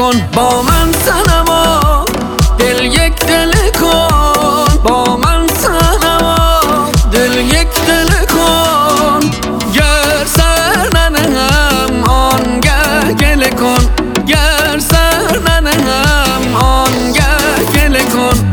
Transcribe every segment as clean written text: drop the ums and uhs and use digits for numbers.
کن با من صنما، دل یک دل کن با من صنما، دل یک دل کن. گر سر ننهم آنگه گله کن، گر سر ننهم آنگه گله کن.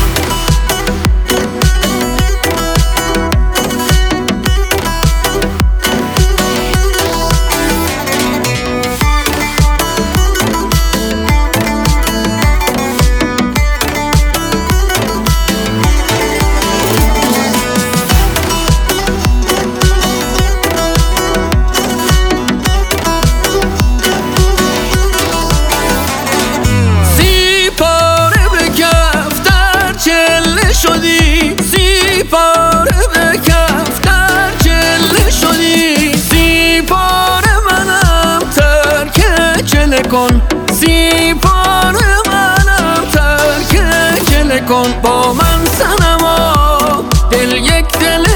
سی پاره به کف در چله شدی، سی پاره منم ترک چله کن، سی پاره منم ترک چله کن. با من صنما، دل یک دل